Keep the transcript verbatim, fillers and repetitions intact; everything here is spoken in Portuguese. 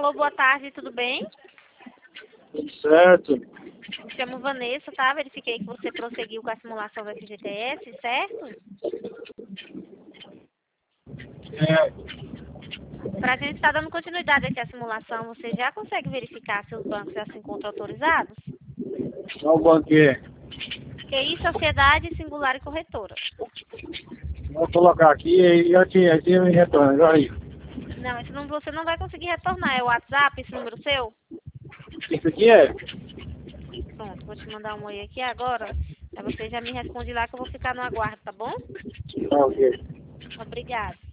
Alô, boa tarde, tudo bem? Tudo certo. Me chamo Vanessa, tá? Verifiquei que você prosseguiu com a simulação do F G T S, certo? É, Para a gente estar dando continuidade aqui à simulação, você já consegue verificar se os bancos já se encontram autorizados? qual banco é? Q I, Sociedade, Singular e Corretora. Vou colocar aqui e eu te, eu te retorno. Agora aí. Não, esse número você não vai conseguir retornar. É o WhatsApp, esse número seu? Isso aqui é? Pronto, vou te mandar um oi aqui agora. Aí você já me responde lá que eu vou ficar no aguardo, tá bom? Tá ok. Obrigada.